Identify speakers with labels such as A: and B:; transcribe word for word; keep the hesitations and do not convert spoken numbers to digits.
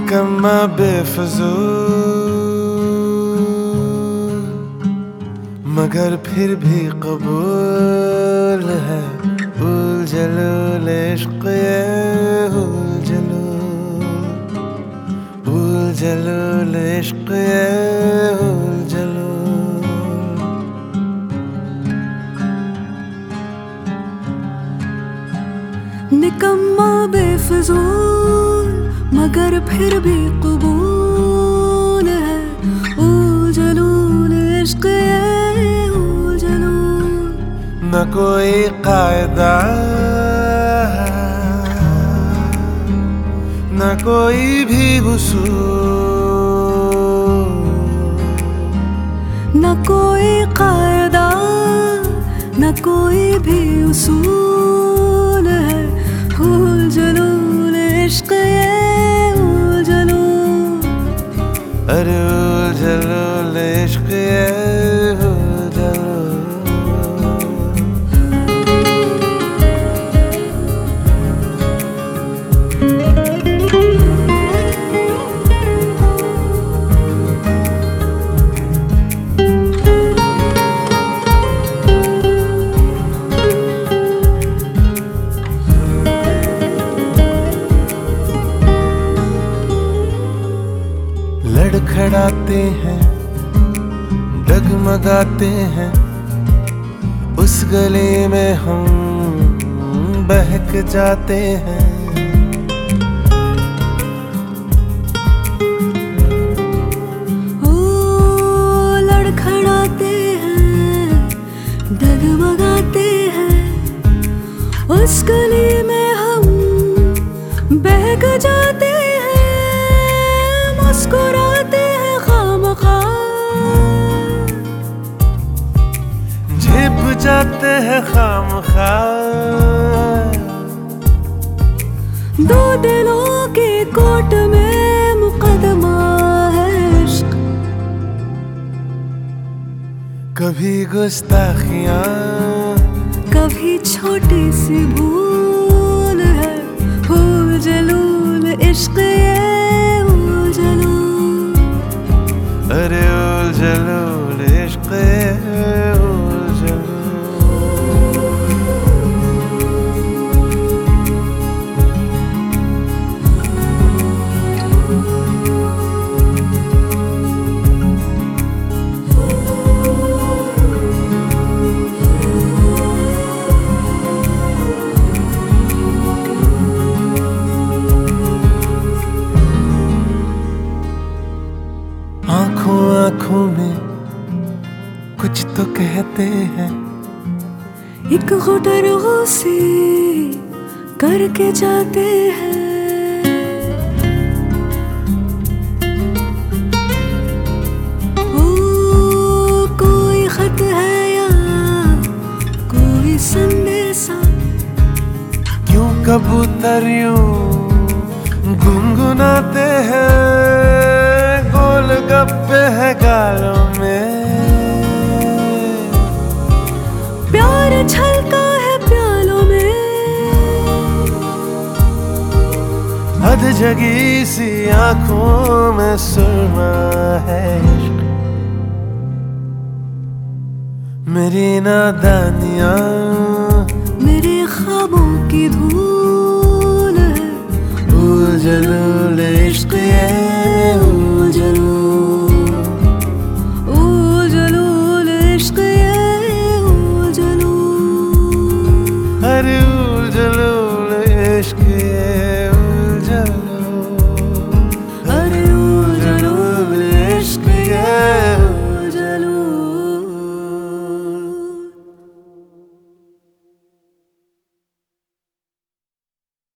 A: निकम्मा बेफजूल मगर फिर भी कबूल है। उलझलूल इश्क ये उलझलूल, उलझलूल इश्क ये उलझलूल।
B: निकम्मा बेफजूल मगर फिर भी कबूल है। उलझलूल इश्क ये उलझलूल।
A: न कोई कायदा न कोई भी उसूल,
B: न कोई कायदा न कोई भी उसूल है। उलझलूल इश्क ये उलझलूल।
A: अरे उलझलूल इश्क ये उलझलूल। लड़खड़ाते हैं डगमगाते हैं, उस गली में हम बहक जाते हैं।
B: ओ लड़खड़ाते हैं डगमगाते हैं, उस गली में हम बहक जाते हैं। मुस्कुराते हैं खामखा,
A: झिप जाते हैं खामखा।
B: दो दिलों के कोट में मुकदमा है इश्क।
A: कभी गुस्ताखियां
B: कभी छोटी सी भूल है। उलझलूल इश्क ये उलझलूल।
A: अरे उलझलूल इश्क ये उलझलूल। आँखों आँखों में कुछ तो कहते हैं,
B: एक गुटर गुस्से करके जाते हैं। ओ कोई खत है या कोई संदेशा,
A: क्यों कबूतर यूं गुनगुनाते हैं। गोल गप्पे है गालों में,
B: प्यार छलका है प्यालों में।
A: हद जगी सी आंखों में सुरमा है इश्क। मेरी नादानियां
B: मेरे ख्वाबों की धूल है।
A: उलझलूल